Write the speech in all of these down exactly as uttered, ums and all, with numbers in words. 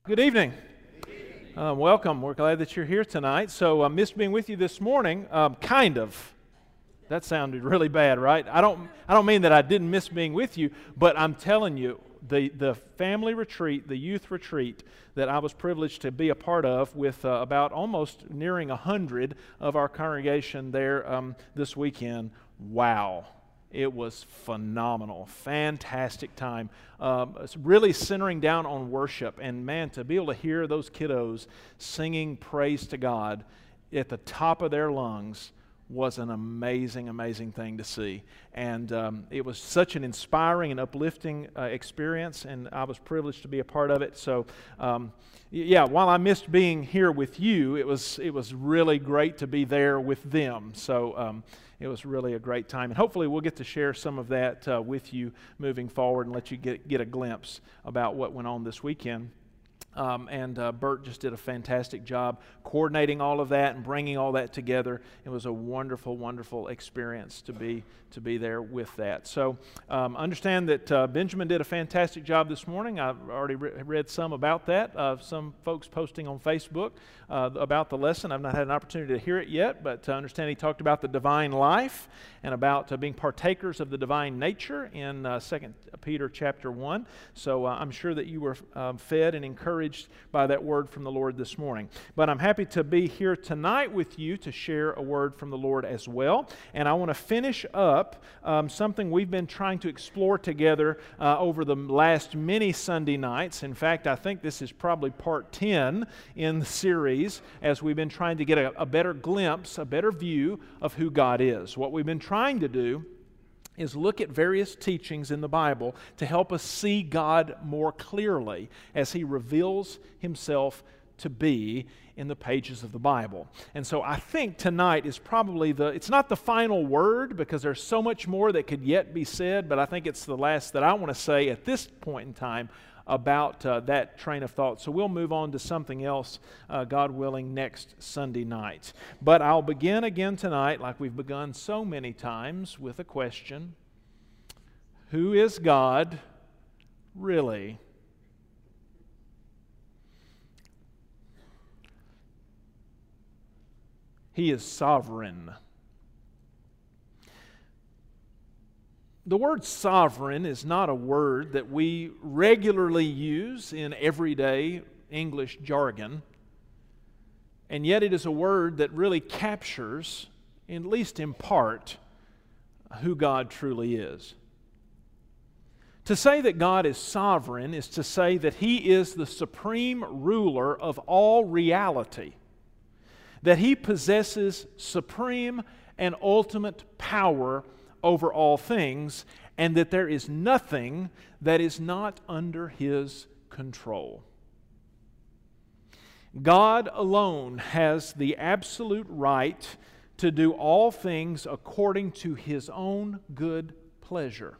Good evening. Um, welcome. We're glad that you're here tonight. So I missed being with you this morning, um, kind of. That sounded really bad, right? I don't I don't mean that I didn't miss being with you, but I'm telling you, the, the family retreat, the youth retreat that I was privileged to be a part of with uh, about almost nearing a hundred of our congregation there um, this weekend, wow. It was phenomenal, fantastic time. Um, it's really centering down on worship. And man, to be able to hear those kiddos singing praise to God at the top of their lungs was an amazing, amazing thing to see. And um, it was such an inspiring and uplifting uh, experience, and I was privileged to be a part of it. So, um, yeah, while I missed being here with you, it was it was really great to be there with them. So um, it was really a great time, and hopefully we'll get to share some of that uh, with you moving forward and let you get get a glimpse about what went on this weekend. Um, and uh, Bert just did a fantastic job coordinating all of that and bringing all that together. It was a wonderful, wonderful experience to be to be there with that. So um, understand that uh, Benjamin did a fantastic job this morning. I've already re- read some about that. Uh, some folks posting on Facebook uh, about the lesson. I've not had an opportunity to hear it yet, but uh, understand he talked about the divine life and about uh, being partakers of the divine nature in uh, Second Peter chapter one. So uh, I'm sure that you were um, fed and encouraged by that word from the Lord this morning. But I'm happy to be here tonight with you to share a word from the Lord as well. And I want to finish up um, something we've been trying to explore together uh, over the last many Sunday nights. In fact, I think this is probably part ten in the series as we've been trying to get a, a better glimpse, a better view of who God is. What we've been trying to do is look at various teachings in the Bible to help us see God more clearly as He reveals Himself to be in the pages of the Bible. And so I think tonight is probably the, it's not the final word because there's so much more that could yet be said, but I think it's the last that I want to say at this point in time about uh, that train of thought. So we'll move on to something else, uh, God willing, next Sunday night. But I'll begin again tonight, like we've begun so many times, with a question. Who is God really? He is sovereign. The word sovereign is not a word that we regularly use in everyday English jargon, and yet it is a word that really captures, at least in part, who God truly is. To say that God is sovereign is to say that He is the supreme ruler of all reality, that He possesses supreme and ultimate power over all things, and that there is nothing that is not under His control. God alone has the absolute right to do all things according to His own good pleasure.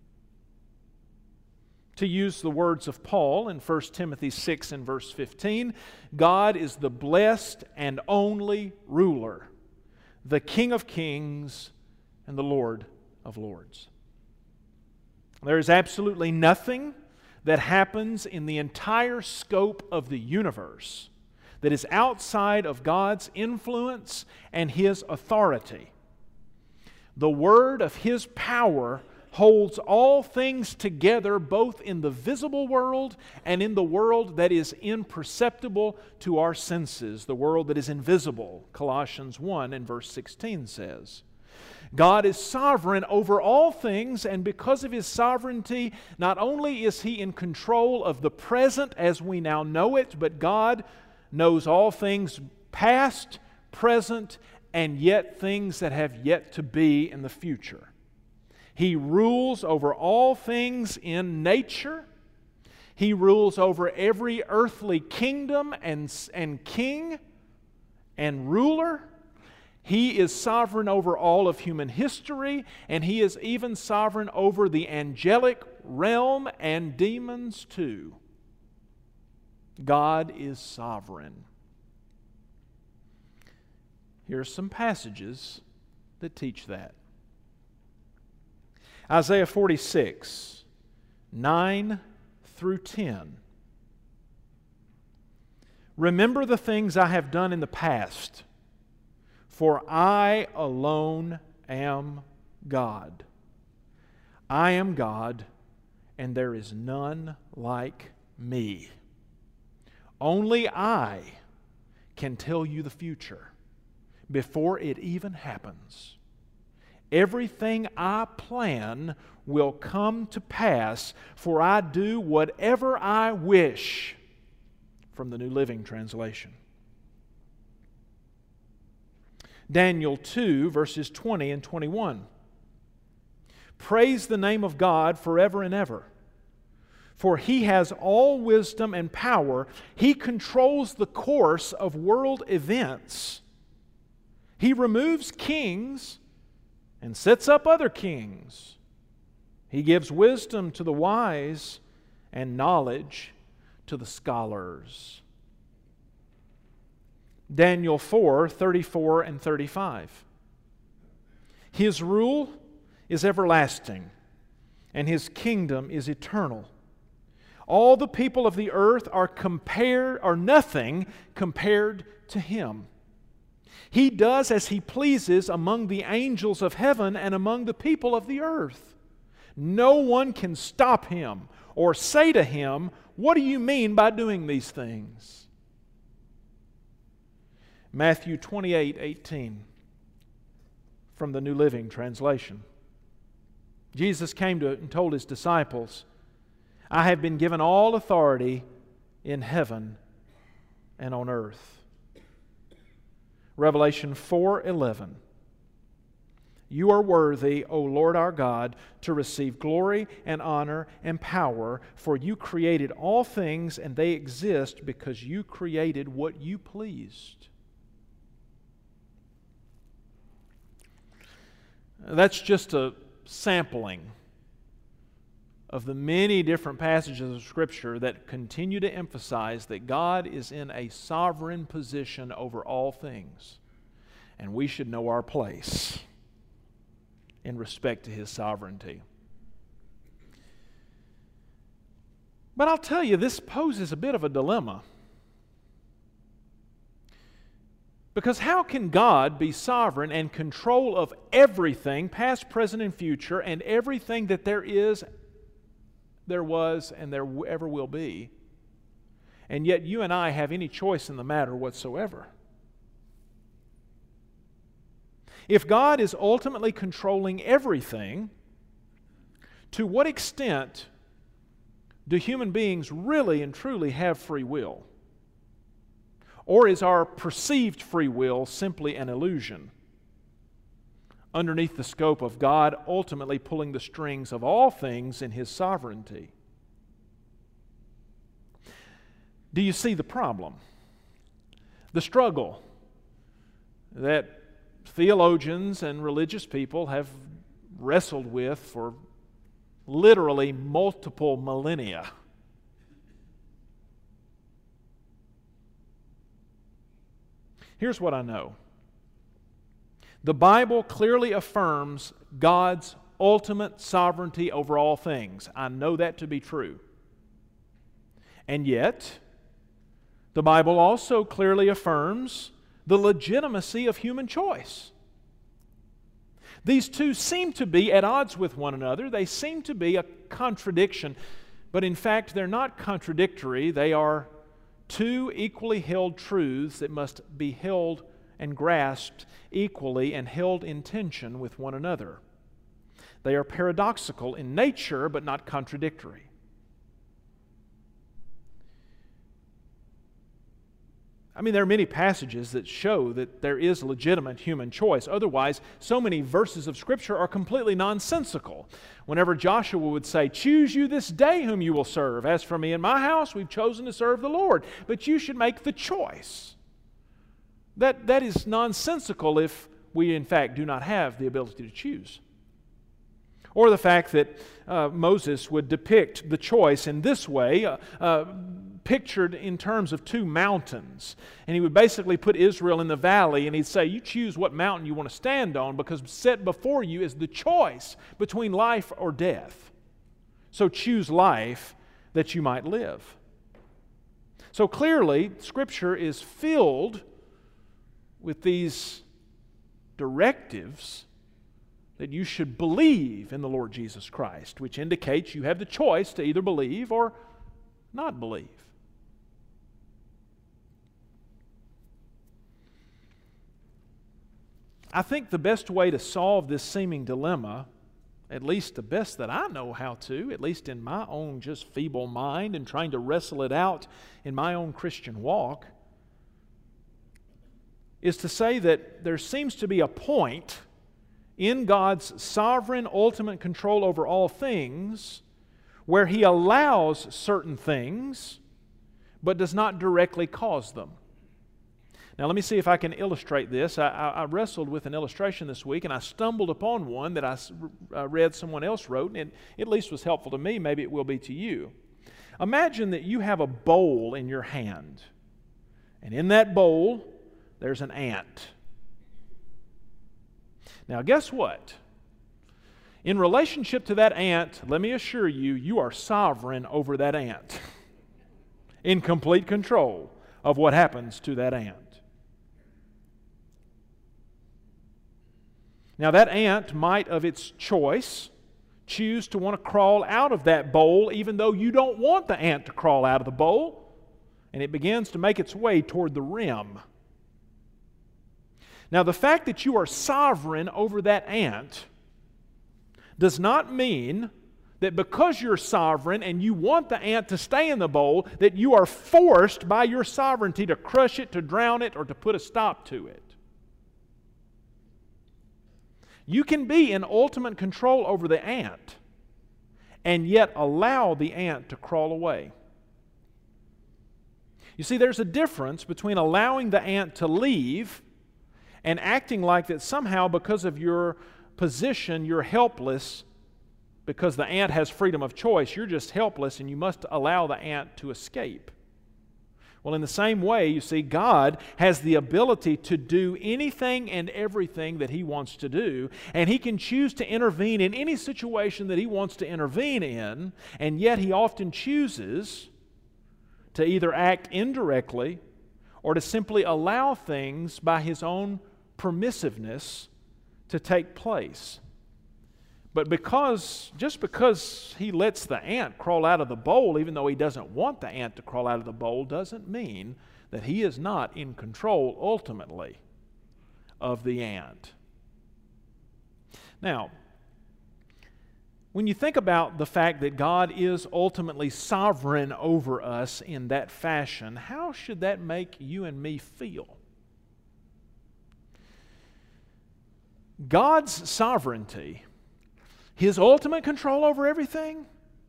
To use the words of Paul in First Timothy six and verse fifteen, God is the blessed and only ruler, the King of kings and the Lord of lords. There is absolutely nothing that happens in the entire scope of the universe that is outside of God's influence and His authority. The word of His power holds all things together both in the visible world and in the world that is imperceptible to our senses, the world that is invisible, Colossians one and verse sixteen says. God is sovereign over all things, and because of His sovereignty, not only is He in control of the present as we now know it, but God knows all things past, present, and yet things that have yet to be in the future. He rules over all things in nature. He rules over every earthly kingdom and, and king and ruler. He is sovereign over all of human history, and He is even sovereign over the angelic realm and demons too. God is sovereign. Here are some passages that teach that. Isaiah forty-six, nine through ten. Remember the things I have done in the past, for I alone am God. I am God, and there is none like me. Only I can tell you the future before it even happens. Everything I plan will come to pass, for I do whatever I wish. From the New Living Translation. Daniel two, verses twenty and twenty-one. Praise the name of God forever and ever. For He has all wisdom and power. He controls the course of world events. He removes kings and sets up other kings. He gives wisdom to the wise and knowledge to the scholars. Daniel four, thirty-four and thirty-five. His rule is everlasting, and His kingdom is eternal. All the people of the earth are compared are nothing compared to Him. He does as He pleases among the angels of heaven and among the people of the earth. No one can stop Him or say to Him, "What do you mean by doing these things?" Matthew twenty-eight, eighteen, from the New Living Translation. Jesus came to it and told His disciples, "I have been given all authority in heaven and on earth." Revelation four, eleven. You are worthy, O Lord our God, to receive glory and honor and power, for You created all things, and they exist because You created what You pleased. That's just a sampling of the many different passages of Scripture that continue to emphasize that God is in a sovereign position over all things, and we should know our place in respect to His sovereignty. But I'll tell you, this poses a bit of a dilemma. Because how can God be sovereign and control of everything, past, present, and future, and everything that there is, there was, and there ever will be, and yet you and I have any choice in the matter whatsoever? If God is ultimately controlling everything, to what extent do human beings really and truly have free will? Or is our perceived free will simply an illusion underneath the scope of God ultimately pulling the strings of all things in His sovereignty? Do you see the problem? The struggle that theologians and religious people have wrestled with for literally multiple millennia. Here's what I know. The Bible clearly affirms God's ultimate sovereignty over all things. I know that to be true. And yet, the Bible also clearly affirms the legitimacy of human choice. These two seem to be at odds with one another. They seem to be a contradiction, but in fact, they're not contradictory. They are two equally held truths that must be held and grasped equally and held in tension with one another. They are paradoxical in nature, but not contradictory. I mean, there are many passages that show that there is legitimate human choice. Otherwise, so many verses of Scripture are completely nonsensical. Whenever Joshua would say, "Choose you this day whom you will serve. As for me and my house, we've chosen to serve the Lord. But you should make the choice." That, that is nonsensical if we, in fact, do not have the ability to choose. Or the fact that uh, Moses would depict the choice in this way, uh, uh, pictured in terms of two mountains. And he would basically put Israel in the valley, and he'd say, you choose what mountain you want to stand on, because set before you is the choice between life or death. So choose life that you might live. So clearly, Scripture is filled with these directives that you should believe in the Lord Jesus Christ, which indicates you have the choice to either believe or not believe. I think the best way to solve this seeming dilemma, at least the best that I know how to, at least in my own just feeble mind and trying to wrestle it out in my own Christian walk, is to say that there seems to be a point in God's sovereign, ultimate control over all things where He allows certain things but does not directly cause them. Now let me see if I can illustrate this. I, I, I wrestled with an illustration this week and I stumbled upon one that I uh, read someone else wrote, and it at least was helpful to me. Maybe it will be to you. Imagine that you have a bowl in your hand, and in that bowl there's an ant. Now guess what? In relationship to that ant, let me assure you, you are sovereign over that ant, in complete control of what happens to that ant. Now that ant might, of its choice, choose to want to crawl out of that bowl even though you don't want the ant to crawl out of the bowl, and it begins to make its way toward the rim. Now the fact that you are sovereign over that ant does not mean that because you're sovereign and you want the ant to stay in the bowl, that you are forced by your sovereignty to crush it, to drown it, or to put a stop to it. You can be in ultimate control over the ant and yet allow the ant to crawl away. You see, there's a difference between allowing the ant to leave and acting like that somehow because of your position you're helpless, because the ant has freedom of choice. You're just helpless and you must allow the ant to escape. Well, in the same way, you see, God has the ability to do anything and everything that He wants to do, and He can choose to intervene in any situation that He wants to intervene in, and yet He often chooses to either act indirectly or to simply allow things by His own permissiveness to take place. But because, just because He lets the ant crawl out of the bowl, even though He doesn't want the ant to crawl out of the bowl, doesn't mean that He is not in control ultimately of the ant. Now, when you think about the fact that God is ultimately sovereign over us in that fashion, how should that make you and me feel? God's sovereignty, His ultimate control over everything,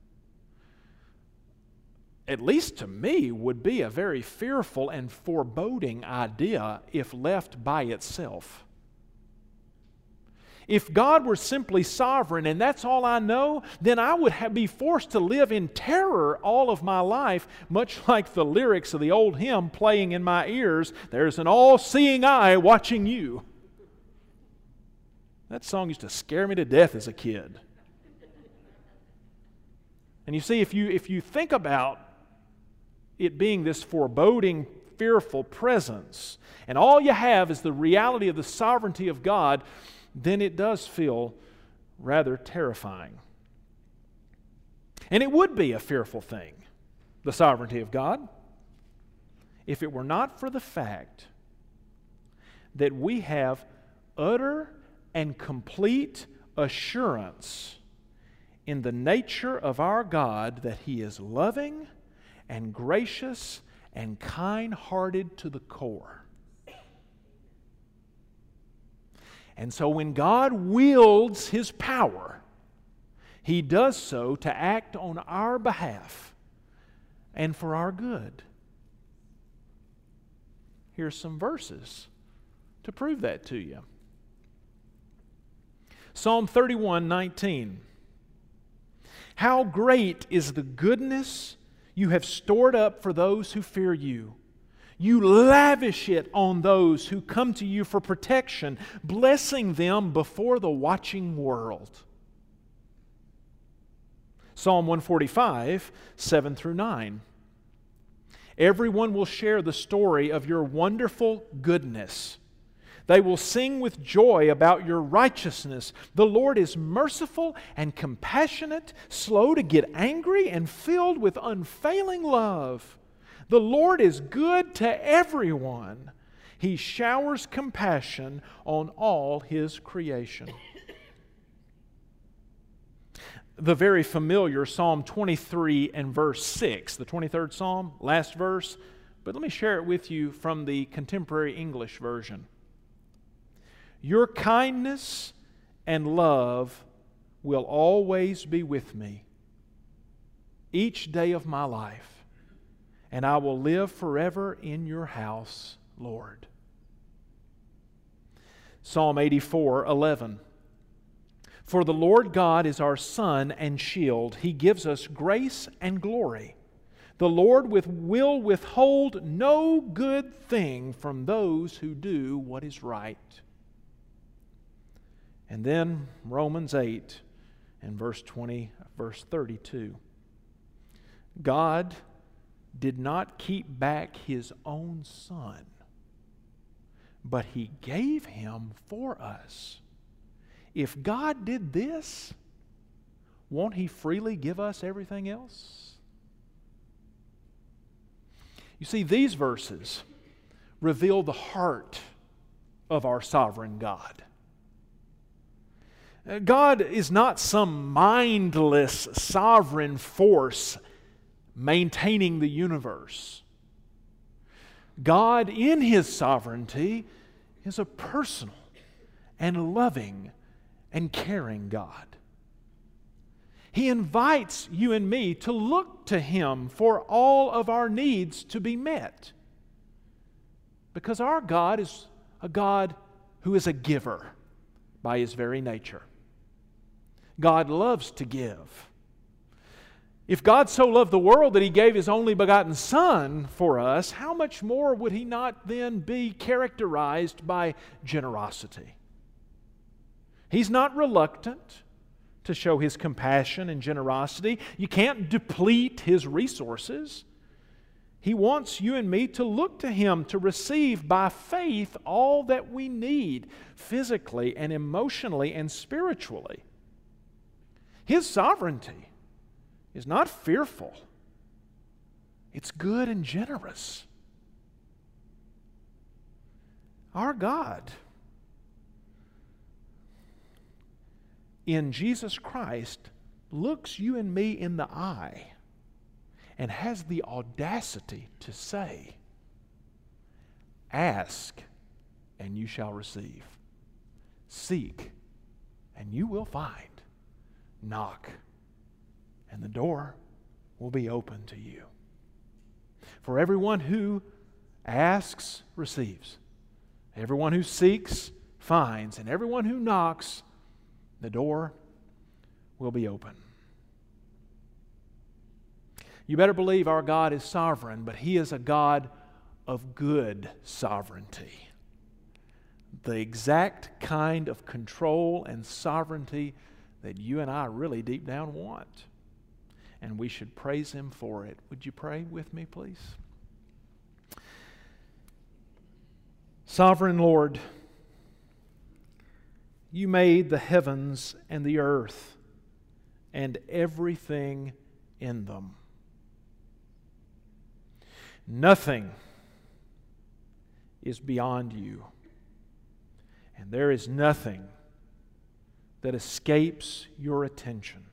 at least to me, would be a very fearful and foreboding idea if left by itself. If God were simply sovereign and that's all I know, then I would have, be forced to live in terror all of my life, much like the lyrics of the old hymn playing in my ears, "There's an all-seeing eye watching you." That song used to scare me to death as a kid. And you see, if you, if you think about it being this foreboding, fearful presence, and all you have is the reality of the sovereignty of God, then it does feel rather terrifying. And it would be a fearful thing, the sovereignty of God, if it were not for the fact that we have utter and complete assurance in the nature of our God that He is loving and gracious and kind-hearted to the core. And so when God wields His power, He does so to act on our behalf and for our good. Here's some verses to prove that to you. Psalm thirty-one nineteen. How great is the goodness you have stored up for those who fear you. You lavish it on those who come to you for protection, blessing them before the watching world. Psalm one forty-five, seven through nine. Everyone will share the story of your wonderful goodness. They will sing with joy about your righteousness. The Lord is merciful and compassionate, slow to get angry, and filled with unfailing love. The Lord is good to everyone. He showers compassion on all His creation. The very familiar Psalm twenty-three and verse six, the twenty-third Psalm, last verse, but let me share it with you from the contemporary English version. Your kindness and love will always be with me each day of my life, and I will live forever in your house, Lord. Psalm eighty-four eleven. For the Lord God is our sun and shield. He gives us grace and glory. The Lord with, will withhold no good thing from those who do what is right. And then Romans eight and verse twenty, verse thirty-two. God did not keep back His own Son, but He gave Him for us. If God did this, won't He freely give us everything else? You see, these verses reveal the heart of our sovereign God. God is not some mindless sovereign force maintaining the universe. God, in His sovereignty, is a personal and loving and caring God. He invites you and me to look to Him for all of our needs to be met. Because our God is a God who is a giver by His very nature. God loves to give. If God so loved the world that He gave His only begotten Son for us, how much more would He not then be characterized by generosity? He's not reluctant to show His compassion and generosity. You can't deplete His resources. He wants you and me to look to Him to receive by faith all that we need physically and emotionally and spiritually. His sovereignty is not fearful. It's good and generous. Our God, in Jesus Christ, looks you and me in the eye and has the audacity to say, ask and you shall receive. Seek and you will find. Knock and the door will be open to you. For everyone who asks receives. Everyone who seeks finds. And everyone who knocks, the door will be open. You better believe our God is sovereign, but He is a God of good sovereignty. The exact kind of control and sovereignty that you and I really deep down want. And we should praise Him for it. Would you pray with me, please? Sovereign Lord, You made the heavens and the earth and everything in them. Nothing is beyond You, and there is nothing that escapes Your attention.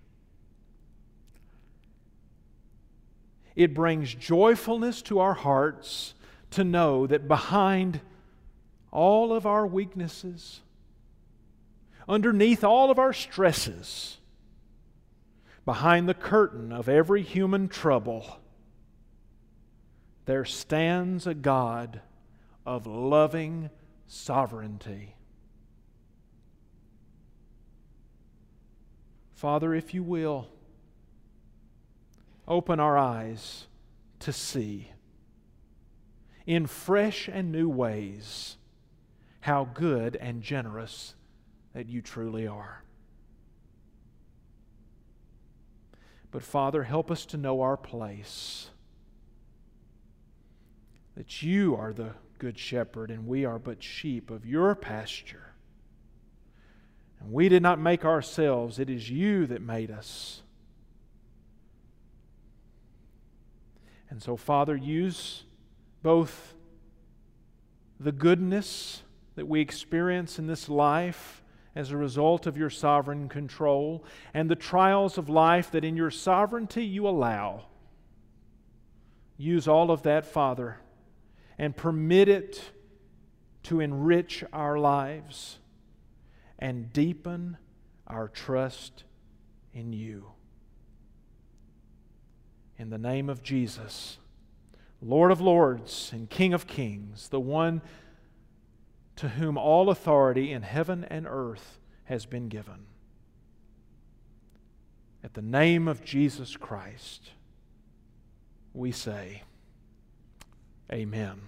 It brings joyfulness to our hearts to know that behind all of our weaknesses, underneath all of our stresses, behind the curtain of every human trouble, there stands a God of loving sovereignty. Father, if You will, open our eyes to see in fresh and new ways how good and generous that You truly are. But Father, help us to know our place. that you are the good shepherd and we are but sheep of your pasture. And we did not make ourselves, it is you that made us. And so, Father, use both the goodness that we experience in this life as a result of your sovereign control and the trials of life that in your sovereignty you allow. Use all of that, Father, and permit it to enrich our lives and deepen our trust in you. In the name of Jesus, Lord of lords and King of kings, the one to whom all authority in heaven and earth has been given. At the name of Jesus Christ, we say, Amen.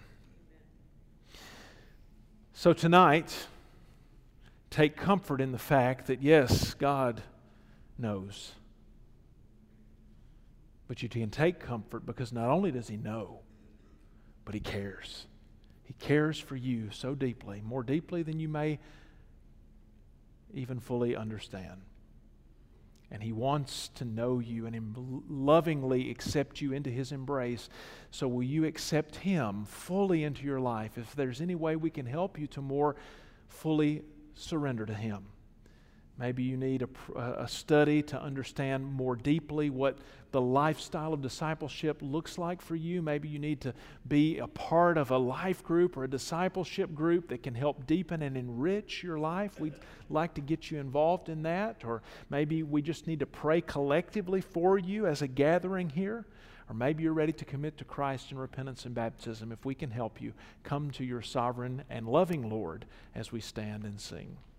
So tonight, take comfort in the fact that yes, God knows. But you can take comfort because not only does He know, but He cares. He cares for you so deeply, more deeply than you may even fully understand. And He wants to know you and lovingly accept you into His embrace. So will you accept Him fully into your life? If there's any way we can help you to more fully surrender to Him. Maybe you need a, a study to understand more deeply what the lifestyle of discipleship looks like for you. Maybe you need to be a part of a life group or a discipleship group that can help deepen and enrich your life. We'd like to get you involved in that. Or maybe we just need to pray collectively for you as a gathering here. Or maybe you're ready to commit to Christ in repentance and baptism. If we can help you, come to your sovereign and loving Lord as we stand and sing.